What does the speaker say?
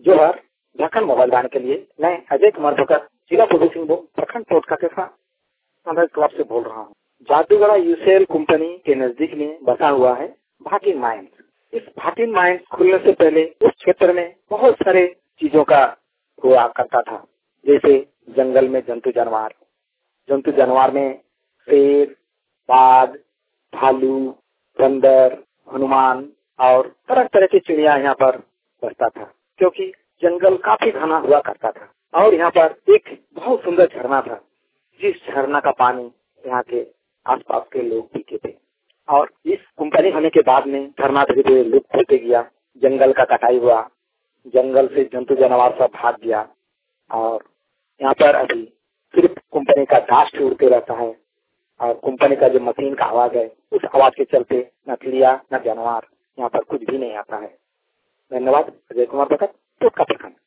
जोहर Jharkhand mobile वाहन के लिए मैं अजय कुमार भगत जिला पूर्वी सिंहभूम प्रखंड टोटका के साथ क्लब से बोल रहा हूँ। जादूगढ़ा यूसेल कंपनी के नजदीक में बसा हुआ है भाटिन माइंस। इस भाटिन माइंस खुलने से पहले उस क्षेत्र में बहुत सारे चीजों का हुआ करता था, जैसे जंगल में जंतु जानवर में शेर, बाघ, भालू, बंदर, हनुमान और तरह तरह की चिड़िया यहाँ पर बसता था, क्योंकि जंगल काफी घना हुआ करता था। और यहाँ पर एक बहुत सुंदर झरना था, जिस झरना का पानी यहाँ के आसपास के लोग पीते थे। और इस कंपनी होने के बाद में झरना धीरे धीरे लुप्त होते गया, जंगल का कटाई हुआ, जंगल से जंतु जानवर सब भाग गया और यहाँ पर अभी सिर्फ कंपनी का डास्ट उड़ते रहता है और कंपनी का जो मशीन का आवाज है, उस आवाज के चलते न चिड़िया न जानवर यहाँ पर कुछ भी नहीं आता है। धन्यवाद। अजय कुमार भगत।